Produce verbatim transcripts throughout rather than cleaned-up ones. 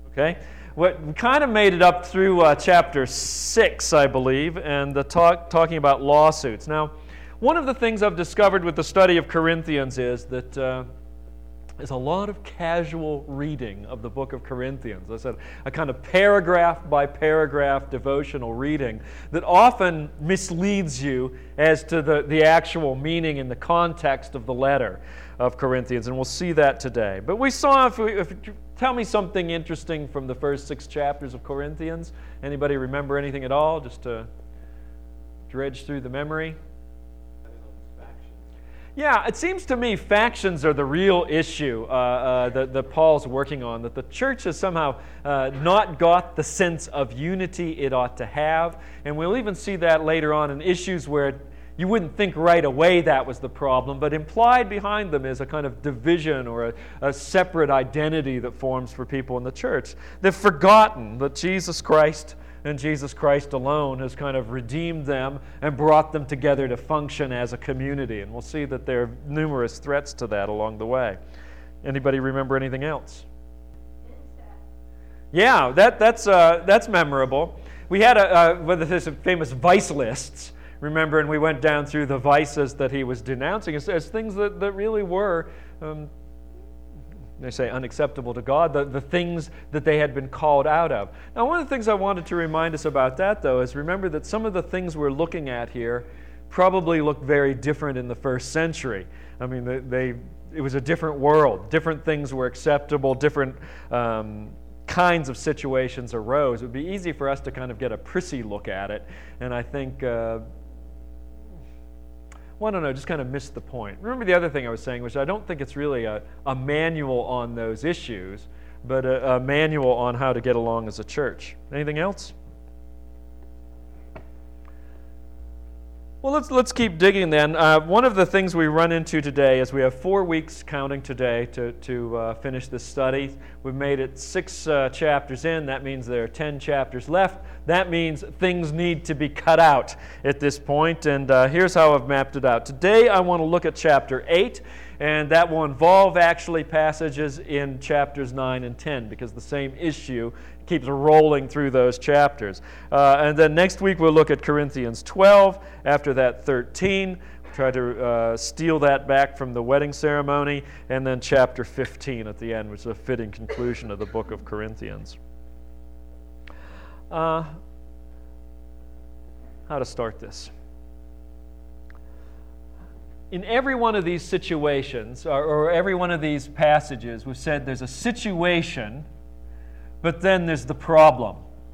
Okay? What, we kind of made it up through uh, chapter six, I believe, and the talk, talking about lawsuits. Now, one of the things I've discovered with the study of Corinthians is that uh, there's a lot of casual reading of the book of Corinthians. I said a kind of paragraph by paragraph devotional reading that often misleads you as to the, the actual meaning and the context of the letter of Corinthians, and we'll see that today. But we saw, if, we, if you tell me something interesting from the first six chapters of Corinthians. Anybody remember anything at all, just to dredge through the memory? Yeah, it seems to me factions are the real issue uh, uh, that, that Paul's working on, that the church has somehow uh, not got the sense of unity it ought to have, and we'll even see that later on in issues where you wouldn't think right away that was the problem, but implied behind them is a kind of division or a, a separate identity that forms for people in the church. They've forgotten that Jesus Christ and Jesus Christ alone has kind of redeemed them and brought them together to function as a community. And we'll see that there are numerous threats to that along the way. Anybody remember anything else? Yeah, that, that's, uh, that's memorable. We had a, uh, one of the famous vice lists, remember, and we went down through the vices that he was denouncing as, as things that, that really were um, they say unacceptable to God, the, the things that they had been called out of. Now, one of the things I wanted to remind us about that, though, is remember that some of the things we're looking at here probably looked very different in the first century. I mean, they, they it was a different world. Different things were acceptable, different um, kinds of situations arose. It would be easy for us to kind of get a prissy look at it, and I think... Uh, Well, I don't know, just kind of missed the point. Remember the other thing I was saying, which I don't think it's really a, a manual on those issues, but a, a manual on how to get along as a church. Anything else? Well, let's let's keep digging then. Uh, one of the things we run into today is we have four weeks counting today to, to uh, finish this study. We've made it six uh, chapters in. That means there are ten chapters left. That means things need to be cut out at this point, and uh, here's how I've mapped it out. Today I want to look at chapter eight, and that will involve actually passages in chapters nine and ten, because the same issue keeps rolling through those chapters. Uh, and then next week we'll look at Corinthians twelve, after that thirteen, we'll try to uh, steal that back from the wedding ceremony, and then chapter fifteen at the end, which is a fitting conclusion of the book of Corinthians. Uh, how to start this? In every one of these situations, or, or every one of these passages, we've said there's a situation, but then there's the problem.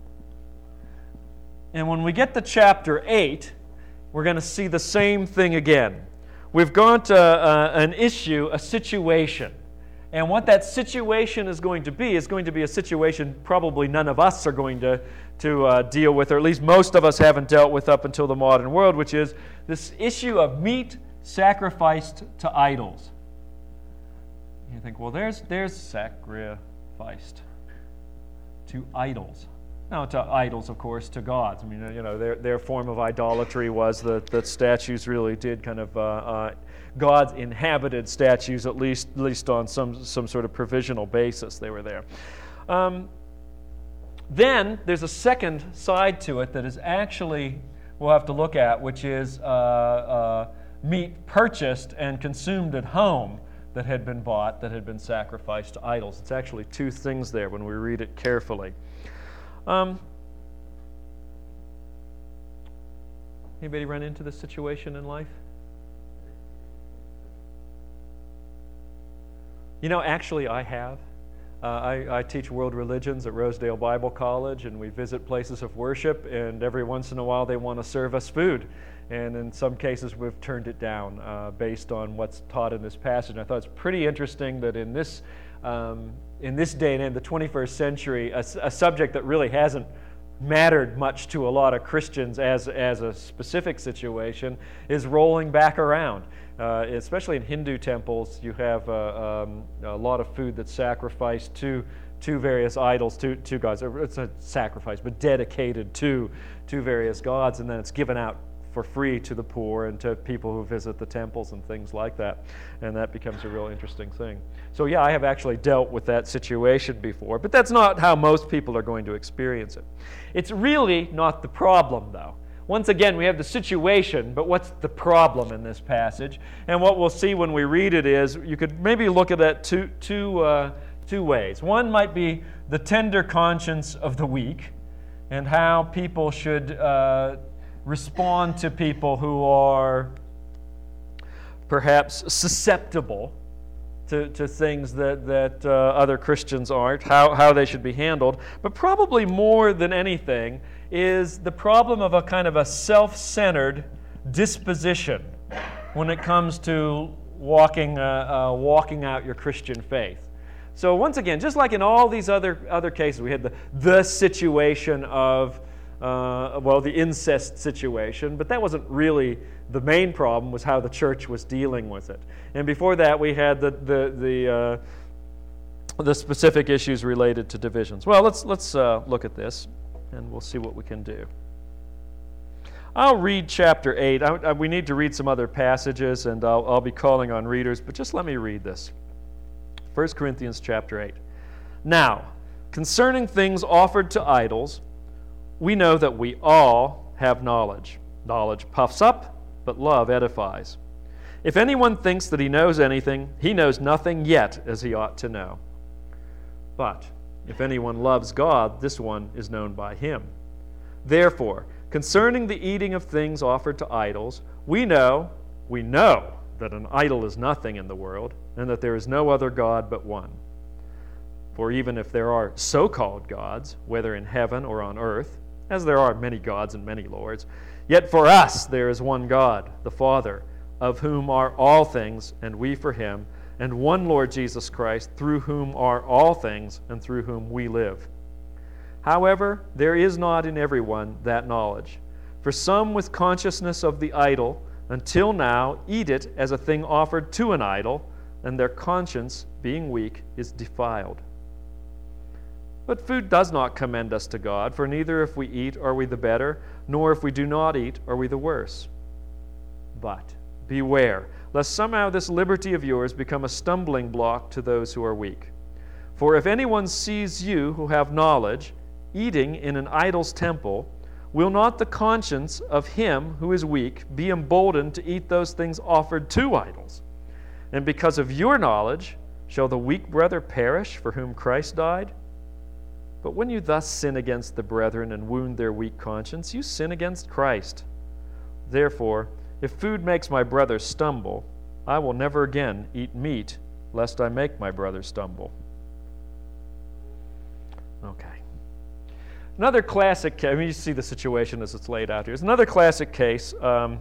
And when we get to chapter eight, we're going to see the same thing again. We've got uh, uh, an issue, a situation. And what that situation is going to be is going to be a situation probably none of us are going to, to uh, deal with, or at least most of us haven't dealt with up until the modern world, which is this issue of meat sacrificed to idols. You think, well, there's, there's sacrificed to idols. Now, to idols, of course, to gods. I mean, you know, their their form of idolatry was that, that statues really did kind of, uh, uh, gods inhabited statues, at least at least on some, some sort of provisional basis they were there. Um, then, there's a second side to it that is actually, we'll have to look at, which is uh, uh, meat purchased and consumed at home that had been bought, that had been sacrificed to idols. It's actually two things there when we read it carefully. Um, anybody run into this situation in life? You know, actually I have. Uh, I, I teach world religions at Rosedale Bible College, and we visit places of worship, and every once in a while they want to serve us food. And in some cases we've turned it down uh, based on what's taught in this passage. And I thought it's pretty interesting that in this um, in this day and in the twenty-first century, a, a subject that really hasn't mattered much to a lot of Christians as, as a specific situation is rolling back around. Uh, especially in Hindu temples, you have uh, um, a lot of food that's sacrificed to to various idols, to, to gods. It's a sacrifice, but dedicated to, to various gods, and then it's given out for free to the poor and to people who visit the temples and things like that. And that becomes a real interesting thing. So yeah, I have actually dealt with that situation before, but that's not how most people are going to experience it. It's really not the problem, though. Once again, we have the situation, but what's the problem in this passage? And what we'll see when we read it is, you could maybe look at that two, two, uh, two ways. One might be the tender conscience of the weak, and how people should uh, respond to people who are perhaps susceptible to, to things that, that uh, other Christians aren't, how, how they should be handled. But probably more than anything is the problem of a kind of a self-centered disposition when it comes to walking, uh, uh, walking out your Christian faith. So once again, just like in all these other, other cases, we had the, the situation of, uh, well, the incest situation, but that wasn't really the main problem, was how the church was dealing with it. And before that, we had the, the, the, uh, the specific issues related to divisions. Well, let's, let's uh, look at this, and we'll see what we can do. I'll read chapter eight. I, I, we need to read some other passages, and I'll, I'll be calling on readers, but just let me read this. First Corinthians chapter eight. Now, concerning things offered to idols, we know that we all have knowledge. Knowledge puffs up, but love edifies. If anyone thinks that he knows anything, he knows nothing yet as he ought to know. But if anyone loves God, this one is known by him. Therefore, concerning the eating of things offered to idols, we know, we know that an idol is nothing in the world, and that there is no other God but one. For even if there are so-called gods, whether in heaven or on earth, as there are many gods and many lords, yet for us there is one God, the Father, of whom are all things, and we for him, and one Lord Jesus Christ, through whom are all things, and through whom we live. However, there is not in everyone that knowledge. For some with consciousness of the idol, until now, eat it as a thing offered to an idol, and their conscience, being weak, is defiled. But food does not commend us to God, for neither if we eat are we the better, nor if we do not eat are we the worse. But beware, lest somehow this liberty of yours become a stumbling block to those who are weak. For if anyone sees you who have knowledge, eating in an idol's temple, will not the conscience of him who is weak be emboldened to eat those things offered to idols? And because of your knowledge, shall the weak brother perish for whom Christ died? But when you thus sin against the brethren and wound their weak conscience, you sin against Christ. Therefore, if food makes my brother stumble, I will never again eat meat, lest I make my brother stumble. Okay. Another classic case, I mean, you see the situation as it's laid out here. It's another classic case um,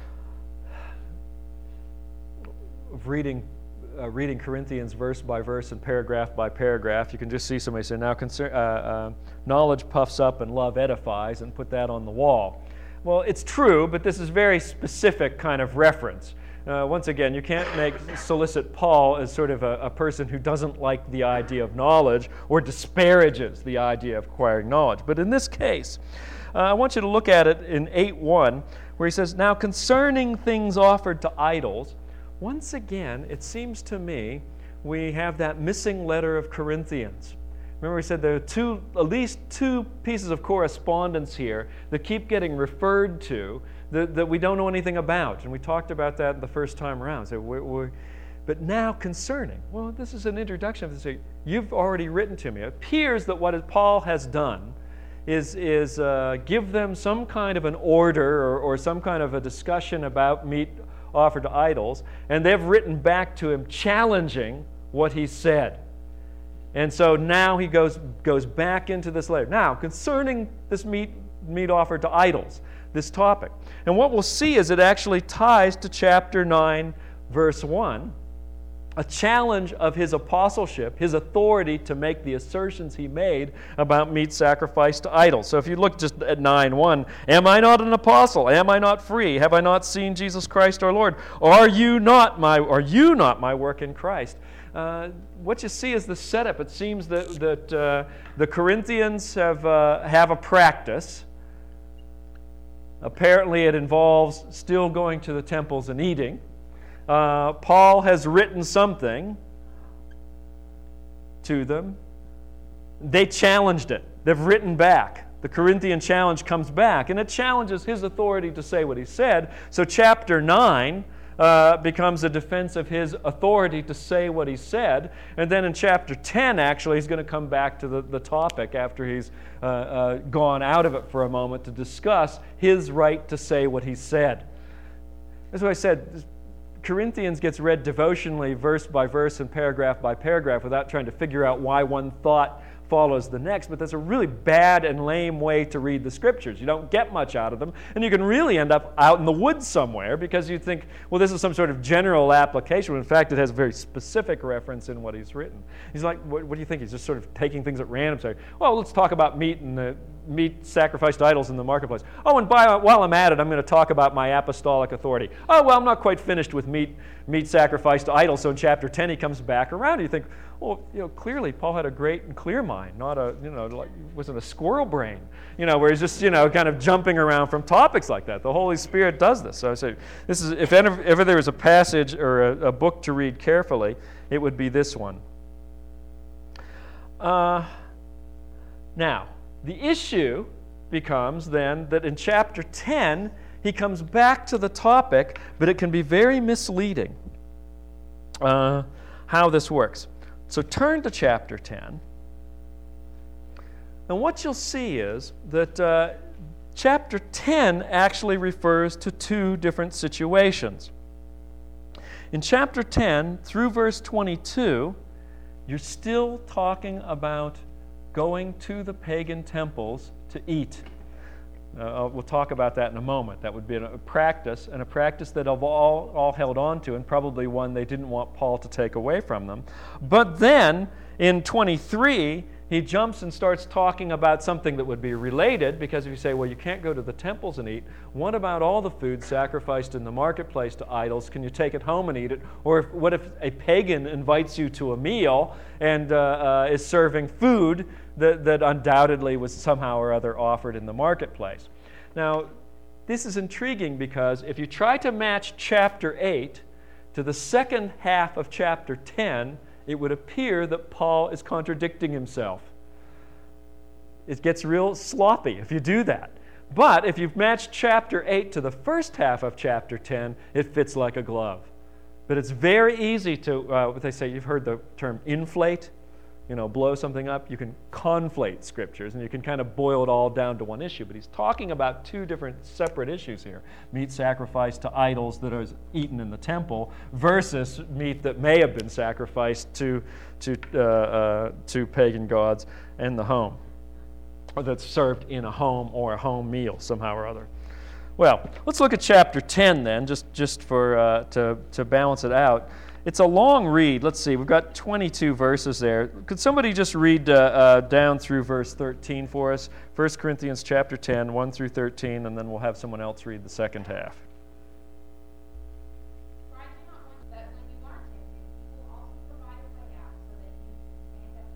of reading, uh, reading Corinthians verse by verse and paragraph by paragraph. You can just see somebody say, now concern, uh, uh, knowledge puffs up and love edifies, and put that on the wall. Well, it's true, but this is very specific kind of reference. Uh, once again, you can't make solicit Paul as sort of a, a person who doesn't like the idea of knowledge or disparages the idea of acquiring knowledge. But in this case, uh, I want you to look at it in eight one, where he says, now concerning things offered to idols, once again, it seems to me we have that missing letter of Corinthians. Remember we said there are two, at least two pieces of correspondence here that keep getting referred to that, that we don't know anything about. And we talked about that the first time around. So we're, we're, but now concerning, well, this is an introduction. To say, you've already written to me. It appears that what Paul has done is, is uh, give them some kind of an order or, or some kind of a discussion about meat offered to idols, and they've written back to him challenging what he said. And so now he goes, goes back into this letter. Now, concerning this meat, meat offered to idols, this topic. And what we'll see is it actually ties to chapter nine, verse one, a challenge of his apostleship, his authority to make the assertions he made about meat sacrificed to idols. So if you look just at nine one, am I not an apostle? Am I not free? Have I not seen Jesus Christ our Lord? Are you not my, are you not my work in Christ? Uh, what you see is the setup. It seems that, that uh, the Corinthians have, uh, have a practice Apparently it involves still going to the temples and eating. Uh, Paul has written something to them. They challenged it. They've written back. The Corinthian challenge comes back, and it challenges his authority to say what he said. So chapter nine uh, becomes a defense of his authority to say what he said. And then in chapter ten, actually, he's going to come back to the, the topic after he's uh, uh, gone out of it for a moment to discuss his right to say what he said. That's what I said. Corinthians gets read devotionally, verse by verse and paragraph by paragraph, without trying to figure out why one thought follows the next, but that's a really bad and lame way to read the Scriptures. You don't get much out of them, and you can really end up out in the woods somewhere because you think, well, this is some sort of general application, when in fact it has a very specific reference in what he's written. He's like, what, what do you think? He's just sort of taking things at random, saying, well, let's talk about meat and the meat sacrificed to idols in the marketplace. Oh, and by, while I'm at it, I'm going to talk about my apostolic authority. Oh, well, I'm not quite finished with meat meat sacrificed to idols, so in chapter ten he comes back around, and you think, well, you know, clearly Paul had a great and clear mind, not a, you know, like, wasn't a squirrel brain, you know, where he's just, you know, kind of jumping around from topics like that. The Holy Spirit does this. So I say, this is, if ever, ever there was a passage or a, a book to read carefully, it would be this one. Uh, now, the issue becomes then that in chapter ten, he comes back to the topic, but it can be very misleading uh, how this works. So turn to chapter ten. And what you'll see is that uh, chapter ten actually refers to two different situations. In chapter ten, through verse twenty-two, you're still talking about going to the pagan temples to eat. Uh, we'll talk about that in a moment. That would be a practice, and a practice that have all, all held on to, and probably one they didn't want Paul to take away from them. But then, in twenty-three, he jumps and starts talking about something that would be related, because if you say, well, you can't go to the temples and eat, what about all the food sacrificed in the marketplace to idols? Can you take it home and eat it? Or if, what if a pagan invites you to a meal and uh, uh, is serving food that, that undoubtedly was somehow or other offered in the marketplace? Now, this is intriguing because if you try to match chapter eight to the second half of chapter ten, it would appear that Paul is contradicting himself. It gets real sloppy if you do that. But if you've matched chapter eight to the first half of chapter ten, it fits like a glove. But it's very easy to, uh, what they say, you've heard the term inflate, you know, blow something up. You can conflate scriptures, and you can kind of boil it all down to one issue. But he's talking about two different separate issues here. Meat sacrificed to idols that is eaten in the temple versus meat that may have been sacrificed to, to, uh, uh, to pagan gods in the home, or that's served in a home or a home meal somehow or other. Well, let's look at chapter ten then, just, just for, uh, to, to balance it out. It's a long read. Let's see. We've got twenty-two verses there. Could somebody just read uh, uh, down through verse thirteen for us? First Corinthians chapter ten, one through thirteen, and then we'll have someone else read the second half. For I do not want that when you are tempted, you will also provide a way out so that you can stand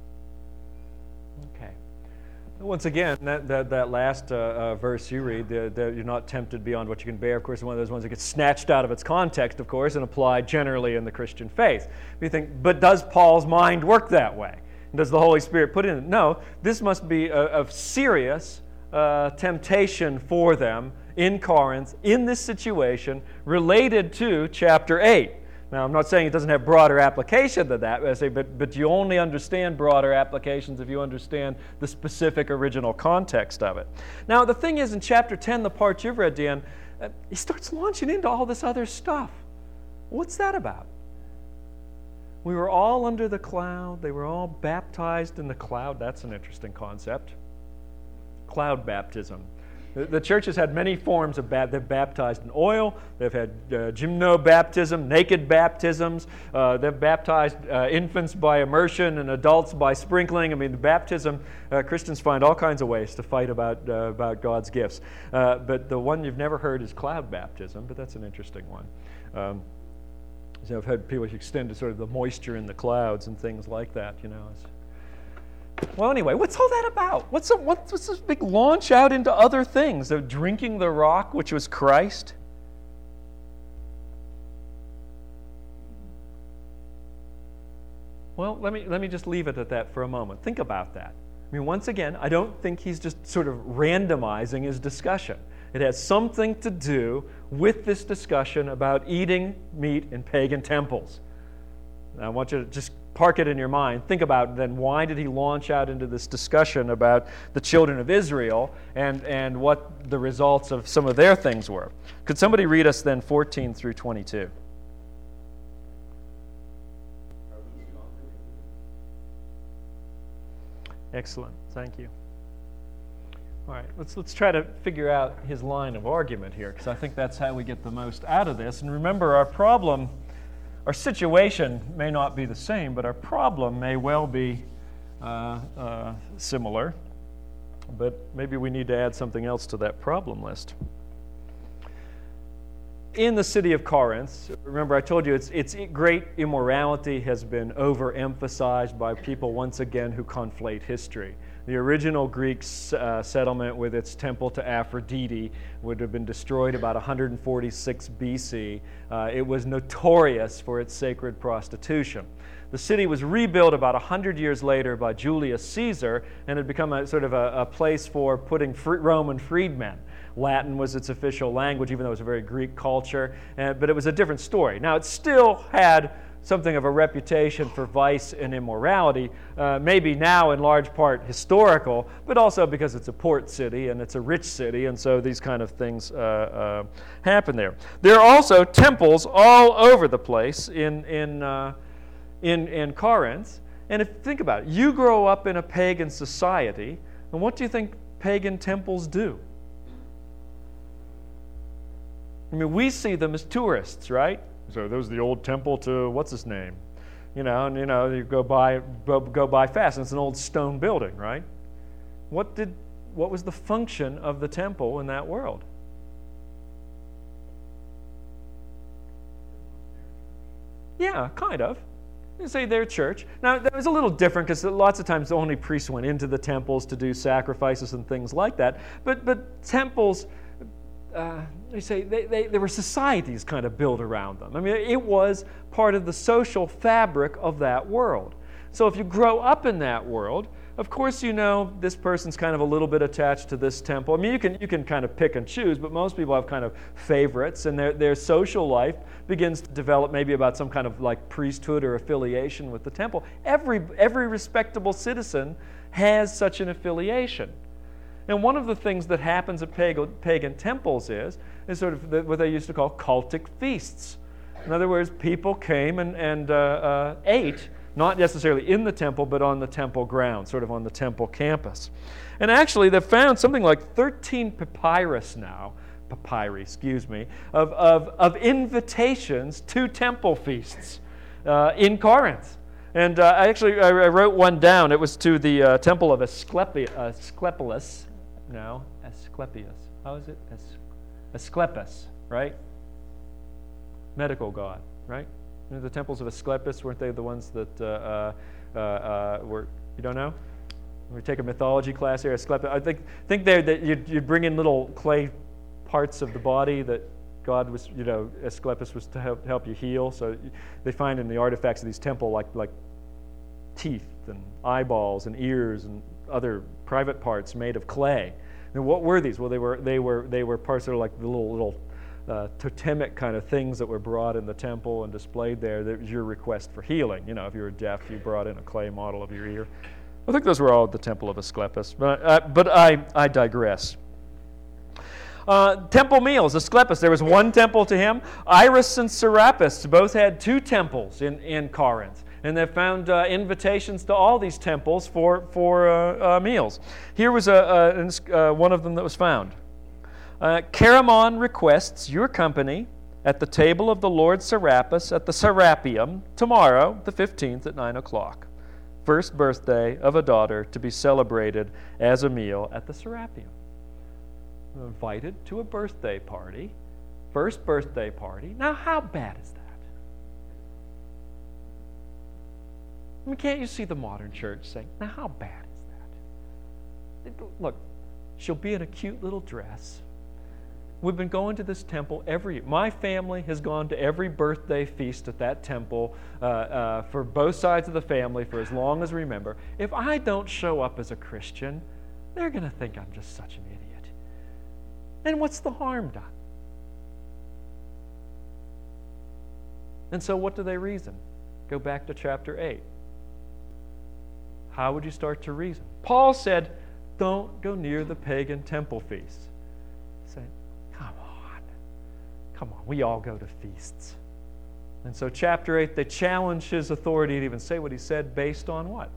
up under. Okay. Once again, that, that, that last uh, uh, verse you read, that you're not tempted beyond what you can bear, of course, is one of those ones that gets snatched out of its context, of course, and applied generally in the Christian faith. You think, but does Paul's mind work that way? Does the Holy Spirit put it in? No, this must be a, a serious uh, temptation for them in Corinth, in this situation, related to chapter eight. Now, I'm not saying it doesn't have broader application than that, but, I say, but, but you only understand broader applications if you understand the specific original context of it. Now, the thing is, in chapter ten, the part you've read, Dan, uh, he starts launching into all this other stuff. What's that about? We were all under the cloud. They were all baptized in the cloud. That's an interesting concept. Cloud baptism. The church has had many forms of baptism. They've baptized in oil. They've had uh, gymno-baptism, naked baptisms. Uh, they've baptized uh, infants by immersion and adults by sprinkling. I mean, the baptism, uh, Christians find all kinds of ways to fight about, uh, about God's gifts. Uh, but the one you've never heard is cloud baptism, but that's an interesting one. Um, so I've had people extend to sort of the moisture in the clouds and things like that, you know. It's, Well, anyway, what's all that about? What's, a, what's, what's this big launch out into other things? Of drinking the rock, which was Christ? Well, let me, let me just leave it at that for a moment. Think about that. I mean, once again, I don't think he's just sort of randomizing his discussion. It has something to do with this discussion about eating meat in pagan temples. Now, I want you to just park it in your mind. Think about then, why did he launch out into this discussion about the children of Israel and, and what the results of some of their things were? Could somebody read us then fourteen through twenty-two? Excellent. Thank you. All right, let's let's try to figure out his line of argument here, because I think that's how we get the most out of this. And remember, our problem, our situation may not be the same, but our problem may well be uh, uh, similar. But maybe we need to add something else to that problem list. In the city of Corinth, remember I told you it's, it's great immorality has been overemphasized by people once again who conflate history. The original Greek uh, settlement with its temple to Aphrodite would have been destroyed about one hundred forty-six B C. Uh, it was notorious for its sacred prostitution. The city was rebuilt about one hundred years later by Julius Caesar and had become a sort of a, a place for putting free, Roman freedmen. Latin was its official language, even though it was a very Greek culture, uh, but it was a different story. Now, it still had something of a reputation for vice and immorality, uh, maybe now in large part historical, but also because it's a port city and it's a rich city, and so these kind of things uh, uh, happen there. There are also temples all over the place in, in, uh, in, in Corinth, and if think about it, you grow up in a pagan society, and what do you think pagan temples do? I mean, we see them as tourists, right? So there's the old temple to what's his name, you know, and you know you go by go, go by fast. And it's an old stone building, right? What did what was the function of the temple in that world? Yeah, kind of. You say their church. Now that was a little different because lots of times only priests went into the temples to do sacrifices and things like that. But but temples. Uh, they say they, they, there were societies kind of built around them. I mean, it was part of the social fabric of that world. So if you grow up in that world, of course you know this person's kind of a little bit attached to this temple. I mean, you can you can kind of pick and choose, but most people have kind of favorites, and their their social life begins to develop maybe about some kind of like priesthood or affiliation with the temple. Every every respectable citizen has such an affiliation. And one of the things that happens at pagan, pagan temples is, is sort of the, what they used to call cultic feasts. In other words, people came and, and uh, uh, ate, not necessarily in the temple, but on the temple ground, sort of on the temple campus. And actually, they've found something like thirteen papyrus now, papyri, excuse me, of, of, of invitations to temple feasts uh, in Corinth. And uh, I actually I wrote one down. It was to the uh, temple of Asclepi- Asclepius. No, Asclepius. How is it? As- Asclepius, right? Medical god, right? You know, the temples of Asclepius, weren't they the ones that uh, uh, uh, were, you don't know? We take a mythology class here, Asclepius. I think think there that you'd, you'd bring in little clay parts of the body that God was, you know, Asclepius was to help, help you heal. So they find in the artifacts of these temples like like teeth and eyeballs and ears and other private parts made of clay. And what were these? Well, they were they were they were parts that are like the little little uh, totemic kind of things that were brought in the temple and displayed there. That was your request for healing. You know, if you were deaf, you brought in a clay model of your ear. I think those were all at the temple of Asclepius. But uh, but I I digress. Uh, temple meals, Asclepius, there was one temple to him. Iris and Serapis both had two temples in, in Corinth. And they found uh, invitations to all these temples for, for uh, uh, meals. Here was a, a, uh, one of them that was found. Uh, Charamon requests your company at the table of the Lord Serapis at the Serapeum tomorrow, the fifteenth, at nine o'clock. First birthday of a daughter to be celebrated as a meal at the Serapeum. Invited to a birthday party, first birthday party. Now, how bad is that? I mean, can't you see the modern church saying, now, how bad is that? Look, she'll be in a cute little dress. We've been going to this temple every year. My family has gone to every birthday feast at that temple uh, uh, for both sides of the family for as long as we remember. If I don't show up as a Christian, they're going to think I'm just such an idiot. And what's the harm done? And so what do they reason? Go back to chapter eight. How would you start to reason? Paul said, don't go near the pagan temple feasts. Say, come on. Come on, we all go to feasts. And so chapter eight, they challenge his authority to even say what he said based on what?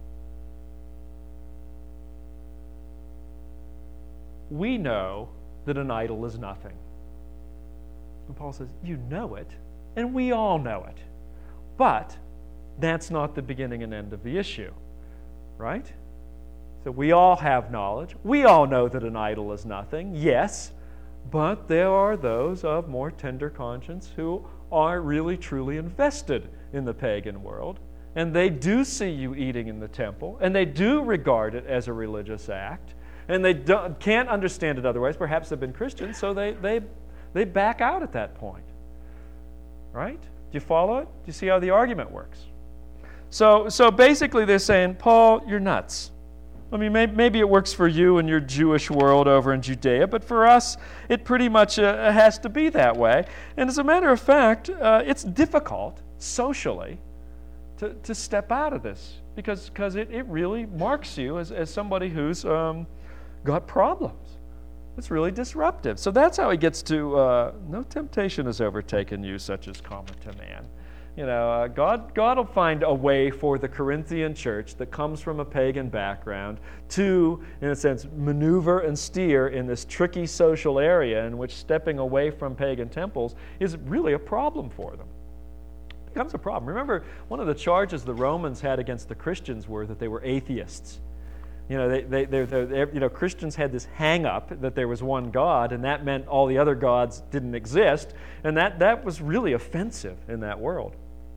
We know that an idol is nothing. And Paul says, you know it, and we all know it. But that's not the beginning and end of the issue, right? So we all have knowledge. We all know that an idol is nothing, yes, but there are those of more tender conscience who are really truly invested in the pagan world, and they do see you eating in the temple, and they do regard it as a religious act, and they don't, can't understand it otherwise. Perhaps they've been Christians, so they, they, they back out at that point, right? Do you follow it? Do you see how the argument works? So, so basically they're saying, Paul, you're nuts. I mean, maybe, maybe it works for you in your Jewish world over in Judea, but for us, it pretty much uh, has to be that way. And as a matter of fact, uh, it's difficult socially to, to step out of this because because it, it really marks you as, as somebody who's um, got problems. It's really disruptive. So that's how he gets to, uh, no temptation has overtaken you such as common to man. You know, uh, God, God will find a way for the Corinthian church that comes from a pagan background to, in a sense, maneuver and steer in this tricky social area in which stepping away from pagan temples is really a problem for them. It becomes a problem. Remember, one of the charges the Romans had against the Christians were that they were atheists. You know, they, they, they, they, you know, Christians had this hang-up that there was one God, and that meant all the other gods didn't exist, and that, that was really offensive in that world.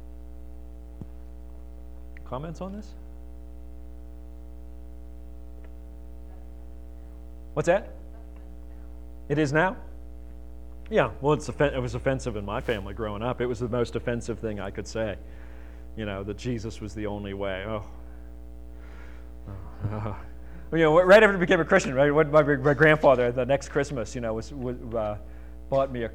Comments on this? What's that? It is now? Yeah, well, it's offen- it was offensive in my family growing up. It was the most offensive thing I could say. You know, that Jesus was the only way. Oh. oh. You know, right after I became a Christian, right? What my, my grandfather, the next Christmas, you know, was, was uh, bought me a.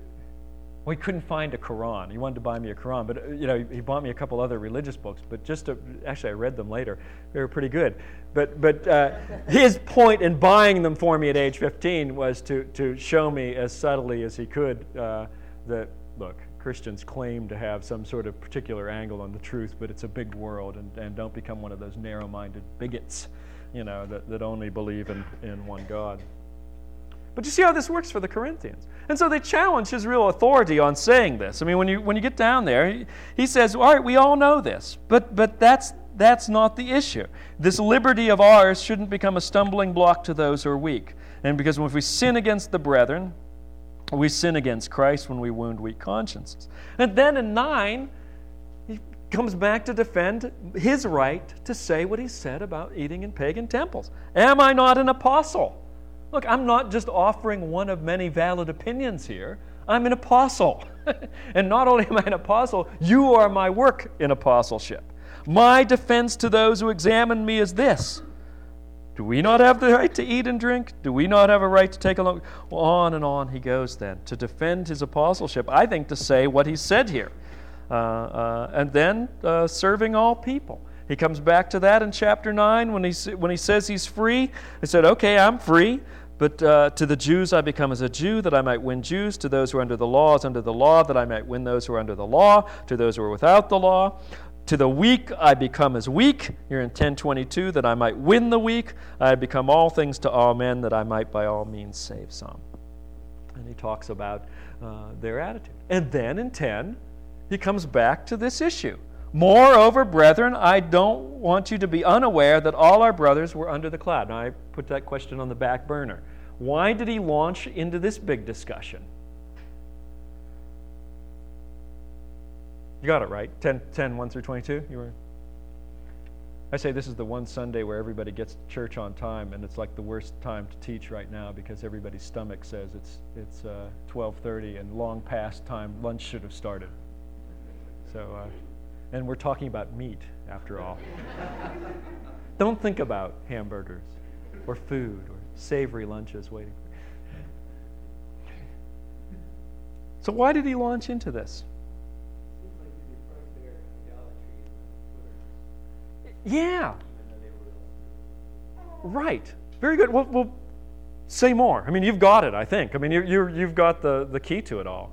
Well, he couldn't find a Quran. He wanted to buy me a Quran, but uh, you know, he bought me a couple other religious books. But just to, actually, I read them later. They were pretty good. But but uh, his point in buying them for me at age fifteen was to to show me as subtly as he could uh, that look, Christians claim to have some sort of particular angle on the truth, but it's a big world, and, and don't become one of those narrow-minded bigots, you know, that, that only believe in, in one God. But you see how this works for the Corinthians. And so they challenge his real authority on saying this. I mean, when you when you get down there, he, he says, all right, we all know this, but but that's that's not the issue. This liberty of ours shouldn't become a stumbling block to those who are weak. And because if we sin against the brethren, we sin against Christ when we wound weak consciences. And then in nine, he comes back to defend his right to say what he said about eating in pagan temples. Am I not an apostle? Look, I'm not just offering one of many valid opinions here. I'm an apostle. And not only am I an apostle, you are my work in apostleship. My defense to those who examine me is this. Do we not have the right to eat and drink? Do we not have a right to take a look? Well, on and on he goes then to defend his apostleship. I think to say what he said here. Uh, uh, and then uh, serving all people. He comes back to that in chapter nine when he, when he says he's free. He said, okay, I'm free, but uh, to the Jews I become as a Jew, that I might win Jews. To those who are under the law as under the law, that I might win those who are under the law. To those who are without the law. To the weak I become as weak. Here in ten twenty-two, that I might win the weak. I become all things to all men, that I might by all means save some. And he talks about uh, their attitude. And then in ten, he comes back to this issue. Moreover, brethren, I don't want you to be unaware that all our brothers were under the cloud. Now, I put that question on the back burner. Why did he launch into this big discussion? You got it right. ten, ten, one through twenty-two? You were. I say this is the one Sunday where everybody gets to church on time, and it's like the worst time to teach right now because everybody's stomach says it's it's uh, twelve thirty and long past time lunch should have started. So, uh, and we're talking about meat after all. Don't think about hamburgers or food or savory lunches waiting. So why did he launch into this? Yeah. Right. Very good. Well, well, say more. I mean, you've got it, I think. I mean, you're, you're, you've got the, the key to it all.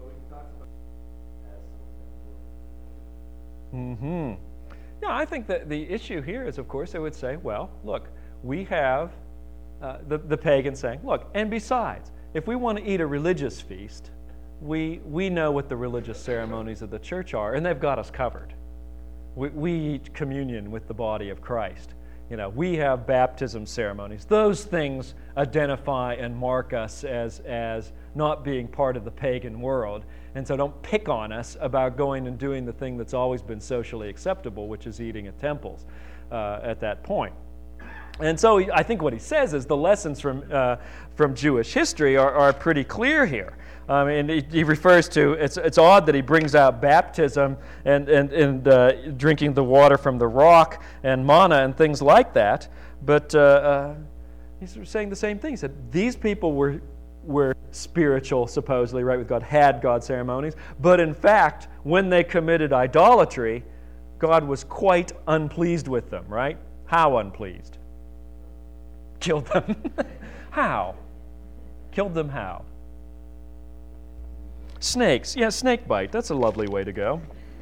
Mm-hmm. Yeah, I think that the issue here is, of course, they would say, well, look, we have uh, the, the pagan saying, look, and besides, if we want to eat a religious feast, we, we know what the religious ceremonies of the church are, and they've got us covered. We, we eat communion with the body of Christ. You know, we have baptism ceremonies. Those things identify and mark us as, as not being part of the pagan world. And so don't pick on us about going and doing the thing that's always been socially acceptable, which is eating at temples uh, at that point. And so he, I think what he says is the lessons from, uh, from Jewish history are, are pretty clear here. Um, and he, he refers to, it's, it's odd that he brings out baptism and, and, and uh, drinking the water from the rock and manna and things like that. But uh, uh, he's saying the same thing. He said these people were, were spiritual, supposedly, right, with God, had God ceremonies. But in fact, when they committed idolatry, God was quite unpleased with them, right? How unpleased? Killed them. How? Killed them how? Snakes. Yeah, snake bite. That's a lovely way to go.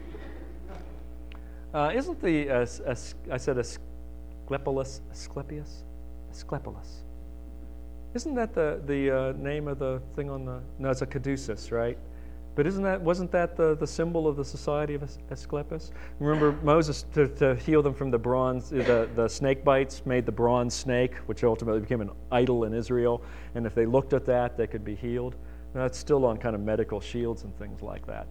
Uh, isn't the, uh, uh, I said Asclepius, Asclepius? Asclepius. Isn't that the, the uh, name of the thing on the, no, it's a caduceus, right? But isn't that, wasn't that the, the symbol of the society of Asclepius? Remember Moses, to, to heal them from the bronze, the, the snake bites, made the bronze snake, which ultimately became an idol in Israel. And if they looked at that, they could be healed. Now, it's still on kind of medical shields and things like that.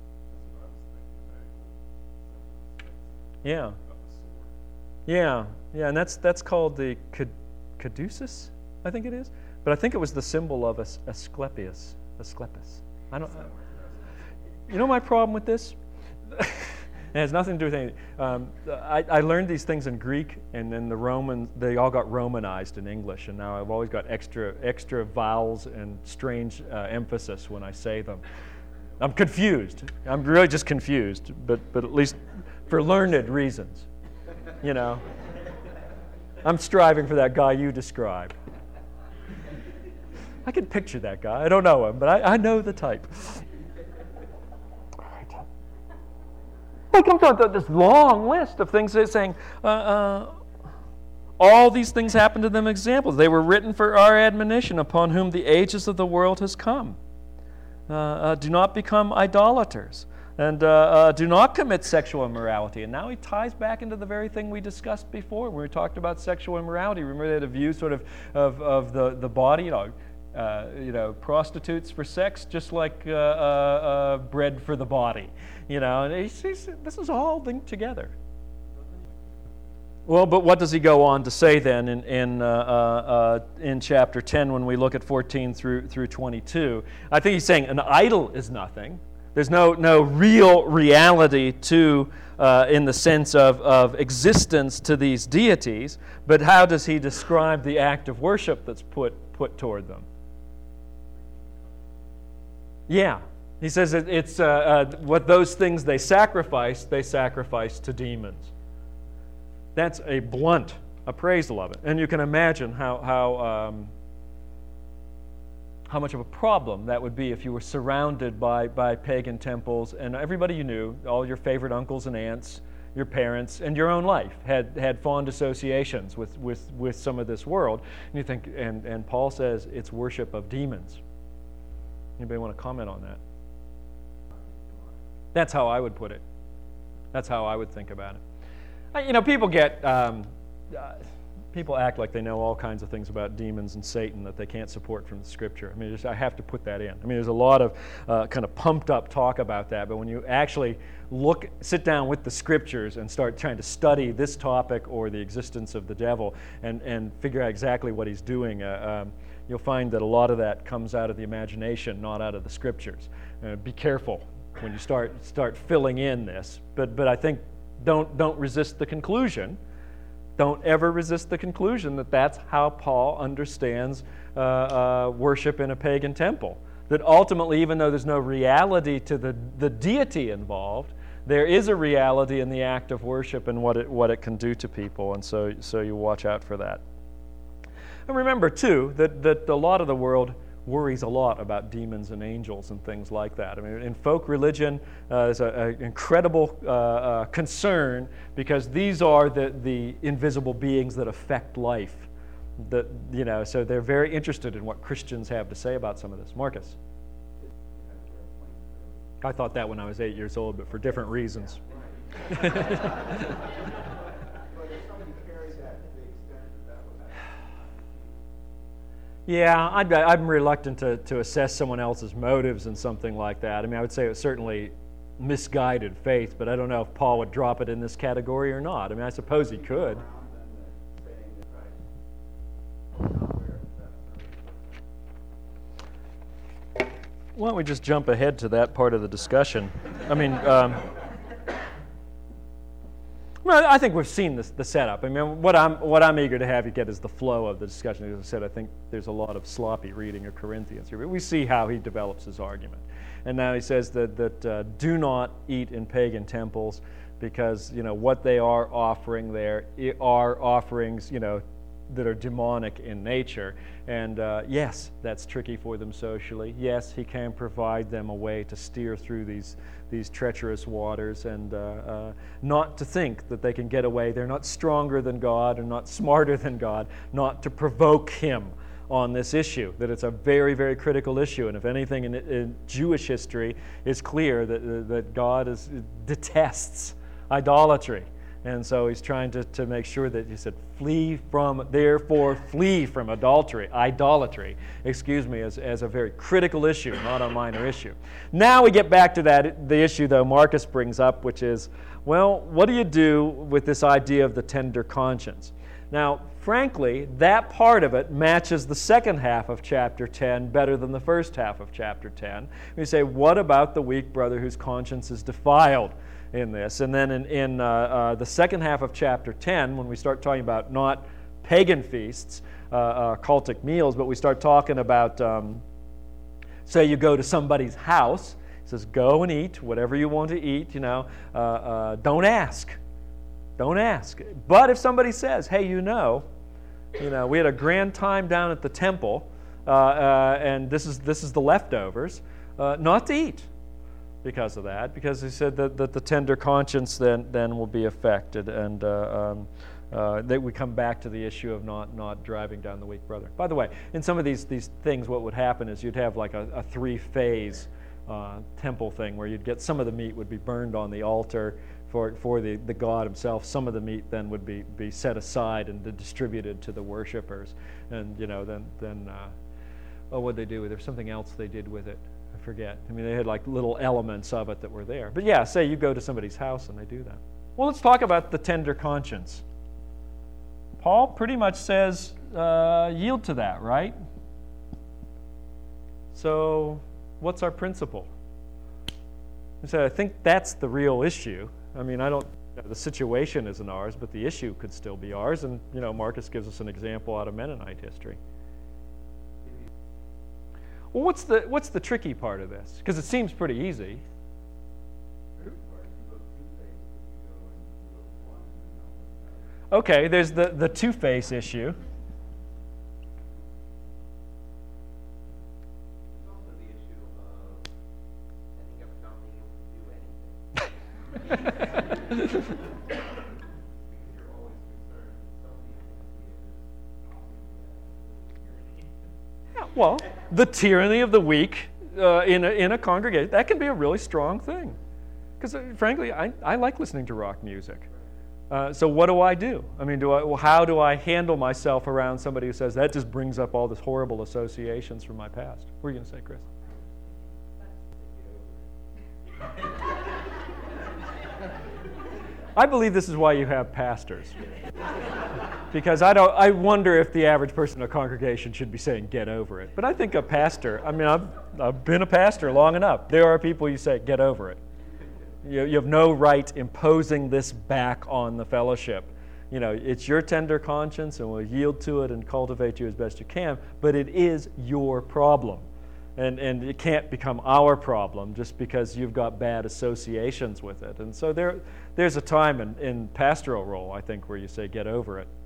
Yeah. Yeah, yeah, and that's that's called the caduceus, I think it is. But I think it was the symbol of As- Asclepius. Asclepius. I don't. You know my problem with this? It has nothing to do with anything. Um, I, I learned these things in Greek, and then the Romans, they all got Romanized in English, and now I've always got extra extra vowels and strange uh, emphasis when I say them. I'm confused. I'm really just confused, but but at least for learned reasons, you know. I'm striving for that guy you describe. I can picture that guy. I don't know him, but I, I know the type. He comes up with this long list of things that saying, uh, uh, all these things happened to them examples. They were written for our admonition, upon whom the ages of the world has come. Uh, uh, do not become idolaters, and uh, uh, do not commit sexual immorality. And now he ties back into the very thing we discussed before when we talked about sexual immorality. Remember they had a view sort of of, of the, the body, you know, uh, you know, prostitutes for sex, just like uh, uh, uh, bread for the body. You know, and he's, he's, this is all linked together. Well, but what does he go on to say then in in, uh, uh, in chapter ten when we look at fourteen through through twenty-two? I think he's saying an idol is nothing. There's no no real reality to uh, in the sense of, of existence to these deities. But how does he describe the act of worship that's put put toward them? Yeah. He says it, it's uh, uh, what those things they sacrifice, they sacrifice to demons. That's a blunt appraisal of it. And you can imagine how how um, how much of a problem that would be if you were surrounded by, by pagan temples and everybody you knew, all your favorite uncles and aunts, your parents, and your own life had, had fond associations with, with, with some of this world. And you think, and, and Paul says it's worship of demons. Anybody want to comment on that? That's how I would put it. That's how I would think about it. You know, people get um, uh, People act like they know all kinds of things about demons and Satan that they can't support from the Scripture. I mean, just, I have to put that in. I mean, there's a lot of uh, kind of pumped up talk about that, but when you actually look, sit down with the Scriptures and start trying to study this topic or the existence of the devil and, and figure out exactly what he's doing, uh, um, you'll find that a lot of that comes out of the imagination, not out of the Scriptures. Uh, be careful when you start start filling in this, but but I think don't don't resist the conclusion. Don't ever resist the conclusion that that's how Paul understands uh, uh, worship in a pagan temple. That ultimately, even though there's no reality to the, the deity involved, there is a reality in the act of worship and what it what it can do to people, and so so you watch out for that. And remember too that that a lot of the world worries a lot about demons and angels and things like that. I mean, in folk religion, uh, there's an incredible uh, uh, concern because these are the, the invisible beings that affect life. That, you know, so they're very interested in what Christians have to say about some of this. Marcus? I thought that when I was eight years old, but for different reasons. Yeah, I'd, I'm reluctant to, to assess someone else's motives in something like that. I mean, I would say it was certainly misguided faith, but I don't know if Paul would drop it in this category or not. I mean, I suppose he could. Why don't we just jump ahead to that part of the discussion? I mean, um, well, I think we've seen this, the setup. I mean, what I'm what I'm eager to have you get is the flow of the discussion. As I said, I think there's a lot of sloppy reading of Corinthians here, but we see how he develops his argument. And now he says that that uh, do not eat in pagan temples because you know what they are offering there are offerings, you know, that are demonic in nature. And uh, yes, that's tricky for them socially. Yes, he can provide them a way to steer through these these treacherous waters and uh, uh, not to think that they can get away. They're not stronger than God or not smarter than God, not to provoke him on this issue, that it's a very, very critical issue. And if anything in, in Jewish history is clear, that, that God is, detests idolatry. And so he's trying to, to make sure that he said, flee from, therefore flee from adultery, idolatry, excuse me, as, as a very critical issue, not a minor issue. Now we get back to that, the issue, though, Marcus brings up, which is, well, what do you do with this idea of the tender conscience? Now, frankly, that part of it matches the second half of chapter ten better than the first half of chapter ten. We say, what about the weak brother whose conscience is defiled in this? And then in, in uh, uh, the second half of chapter ten, when we start talking about not pagan feasts, uh, uh, cultic meals, but we start talking about, um, say you go to somebody's house, it says, go and eat whatever you want to eat, you know, uh, uh, don't ask. Don't ask. But if somebody says, hey, you know, you know, we had a grand time down at the temple, uh, uh, and this is this is the leftovers, uh, not to eat because of that, because he said that, that the tender conscience then then will be affected, and uh, um, uh, that we come back to the issue of not not driving down the weak brother. By the way, in some of these these things, what would happen is you'd have like a, a three-phase uh, temple thing where you'd get some of the meat would be burned on the altar for for the, the God himself. Some of the meat then would be, be set aside and distributed to the worshipers. And, you know, then, then uh, oh, what'd they do with it? There's something else they did with it. I forget. I mean, they had like little elements of it that were there. But yeah, say you go to somebody's house and they do that. Well, let's talk about the tender conscience. Paul pretty much says uh, yield to that, right? So what's our principle? I said, I think that's the real issue. I mean, I don't, you know, the situation isn't ours, but the issue could still be ours. And, you know, Marcus gives us an example out of Mennonite history. Well, what's the, what's the tricky part of this? Because it seems pretty easy. Okay, there's the, the two-face issue. Yeah, well, the tyranny of the weak uh, in a, in a congregation, that can be a really strong thing. Because uh, frankly, I, I like listening to rock music. Uh, so what do I do? I mean, do I, well, how do I handle myself around somebody who says, that just brings up all these horrible associations from my past? What are you going to say, Chris? I believe this is why you have pastors. Because I don't. I wonder if the average person in a congregation should be saying, get over it. But I think a pastor, I mean, I've, I've been a pastor long enough. There are people you say, get over it. You, you have no right imposing this back on the fellowship. You know, it's your tender conscience, and we'll yield to it and cultivate you as best you can, but it is your problem. And, and it can't become our problem just because you've got bad associations with it. And so there, there's a time in, in pastoral role, I think, where you say, get over it.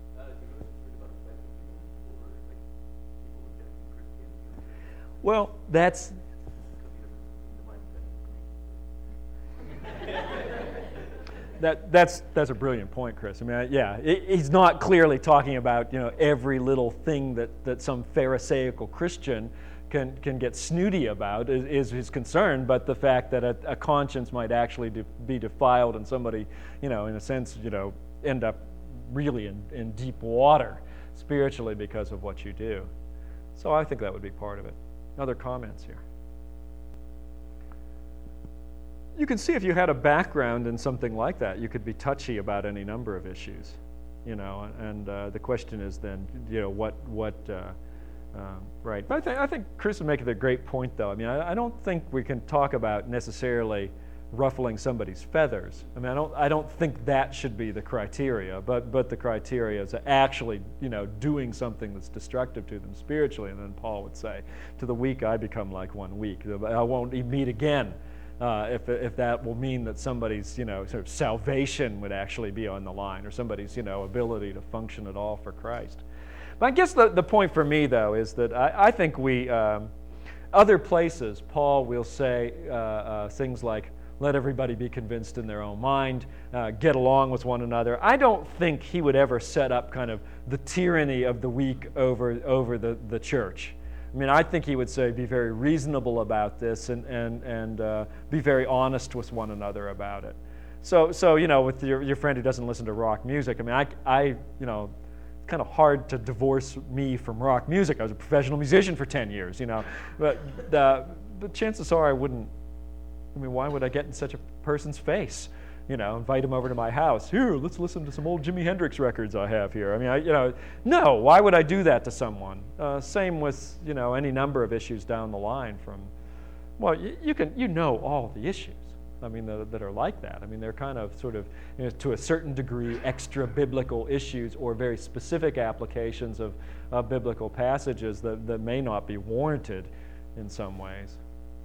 Well, that's... That, that's that's a brilliant point, Chris. I mean, I, yeah, it, he's not clearly talking about, you know, every little thing that, that some Pharisaical Christian can can get snooty about is, is his concern, but the fact that a, a conscience might actually de- be defiled and somebody, you know, in a sense, you know, end up really in, in deep water spiritually because of what you do. So I think that would be part of it. Other comments here? You can see if you had a background in something like that, you could be touchy about any number of issues, you know. And uh, the question is then, you know, what what uh, uh, right? But I think I think Chris is making a great point, though. I mean, I, I don't think we can talk about necessarily ruffling somebody's feathers. I mean, I don't I don't think that should be the criteria. But but the criteria is actually, you know, doing something that's destructive to them spiritually. And then Paul would say, to the weak I become like one weak. I won't meet again. Uh, if if that will mean that somebody's, you know, sort of salvation would actually be on the line, or somebody's, you know, ability to function at all for Christ. But I guess the, the point for me, though, is that I, I think we, um, other places, Paul will say uh, uh, things like, let everybody be convinced in their own mind, uh, get along with one another. I don't think he would ever set up kind of the tyranny of the weak over, over the, the church. I mean, I think he would say, be very reasonable about this and and and uh, be very honest with one another about it. So, so you know, with your your friend who doesn't listen to rock music, I mean, I, I you know, it's kind of hard to divorce me from rock music. I was a professional musician for ten years, you know, but uh, but chances are I wouldn't. I mean, why would I get in such a person's face? You know, invite him over to my house. Here, let's listen to some old Jimi Hendrix records I have here. I mean, I, you know, no. Why would I do that to someone? Uh, same with, you know, any number of issues down the line. From, well, you, you can, you know, all the issues. I mean, that, that are like that. I mean, they're kind of sort of, you know, to a certain degree, extra biblical issues or very specific applications of, of biblical passages that, that may not be warranted in some ways.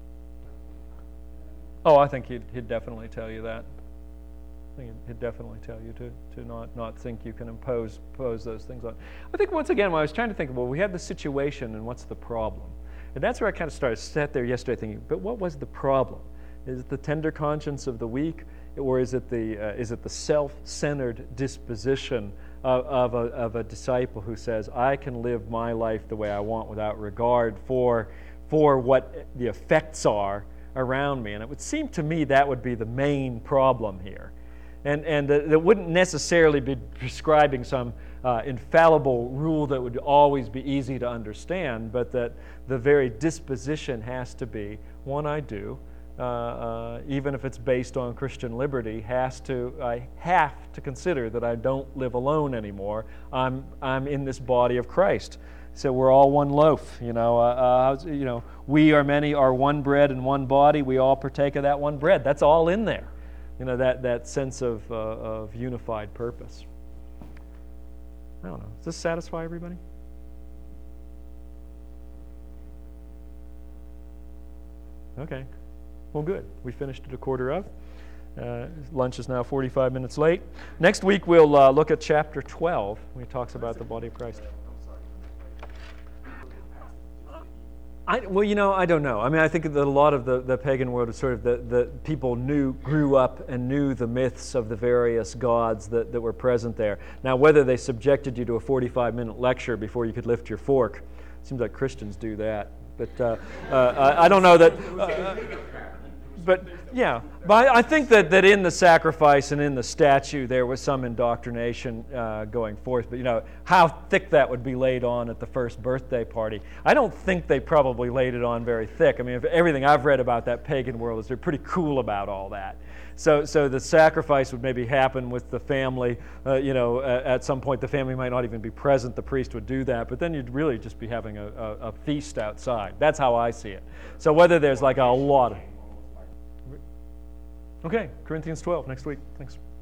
Oh, I think he'd, he'd definitely tell you that. I think he'd definitely tell you to, to not, not think you can impose, impose those things on. I think once again, when I was trying to think, well, we have the situation and what's the problem? And that's where I kind of started, sat there yesterday thinking, but what was the problem? Is it the tender conscience of the weak, or is it the, uh, is it the self-centered disposition of, of, a, of a disciple who says, I can live my life the way I want without regard for, for what the effects are around me? And it would seem to me that would be the main problem here. And and that wouldn't necessarily be prescribing some uh, infallible rule that would always be easy to understand, but that the very disposition has to be one I do, uh, uh, even if it's based on Christian liberty, has to I have to consider that I don't live alone anymore. I'm I'm in this body of Christ. So we're all one loaf, you know. Uh, uh, you know, we are many, are one bread and one body. We all partake of that one bread. That's all in there. You know, that, that sense of, uh, of unified purpose. I don't know. Does this satisfy everybody? Okay. Well, good. We finished at a quarter of. Uh, lunch is now forty-five minutes late. Next week we'll uh, look at chapter twelve, when he talks about the body of Christ. I, well, you know, I don't know. I mean, I think that a lot of the, the pagan world is sort of the, the people knew, grew up and knew the myths of the various gods that, that were present there. Now, whether they subjected you to a forty-five minute lecture before you could lift your fork, seems like Christians do that. But uh, uh, I, I don't know that. Uh, but yeah, but I I think that, that in the sacrifice and in the statue there was some indoctrination uh, going forth. But you know how thick that would be laid on at the first birthday party. I don't think they probably laid it on very thick. I mean, if everything I've read about that pagan world is they're pretty cool about all that. So, so the sacrifice would maybe happen with the family. Uh, you know, uh, at some point the family might not even be present. The priest would do that, but then you'd really just be having a, a, a feast outside. That's how I see it. So whether there's like a lot of... Okay, Corinthians twelve next week. Thanks.